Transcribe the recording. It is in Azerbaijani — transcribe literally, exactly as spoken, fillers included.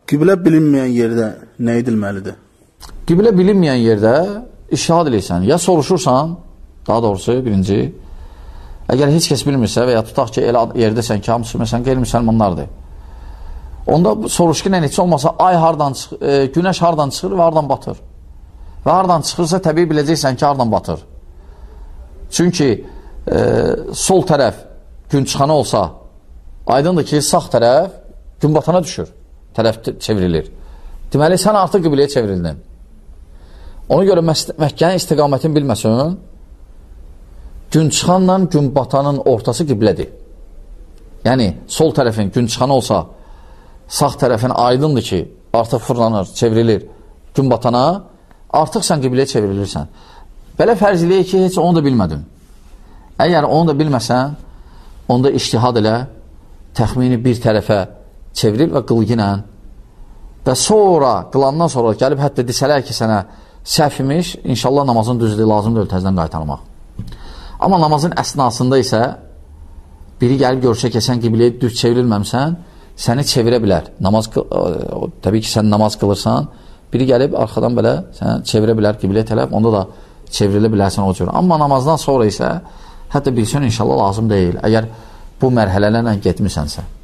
Qiblə bilinməyən yerdə nə edilməlidir? Qiblə bilinməyən yerdə iştihad eləyirsən. Ya soruşursan, daha doğrusu birinci, əgər heç kəs bilmirsə və ya tutaq ki, elə yerdəsən ki, hamısı məsələn qeyri-müsəlmanlardır. Onda soruş ki, nə heç olmasa ay hardan çıxır, e, günəş hardan çıxır və hardan batır. Və hardan çıxırsa təbii biləcəksən ki, hardan batır. Çünki e, sol tərəf gün çıxanı olsa, aydındır ki, sağ tərəf gün batana düşür, tərəf çevrilir. Deməli, sən artıq qibləyə çevrildin. Ona görə Məkkənin istiqamətini bilməsən, gün çıxanla gün batanın ortası qiblədir. Yəni, sol tərəfin gün çıxanı olsa, sağ tərəfin aydındır ki, artıq fırlanır, çevrilir gün batana, artıq sən qibləyə çevrilirsən. Belə fərz eləyək ki, heç onu da bilmədin. Əgər onu da bilməsən, onda iştihad elə, təxmini bir tərəfə çevril və qılğı ilə və sonra, qılandan sonra gəlib hətta desələr ki, sənə səhv imiş, inşallah namazın düzdür, lazımdır təzədən qaytarmaq. Amma namazın əsnasında isə biri gəlib görsə ki, sən qibləyə düz çevrilməmsən, səni çevirə bilər. Namaz, təbii ki, sən namaz qılırsan, biri gəlib arxadan belə səni çevirə bilər qibləyə tərəf, onda da çevrilə bilərsən o cür. Amma namazdan sonra isə hətta bilsən inşallah lazım deyil, əgər bu mərhələlərlə getmisənsə.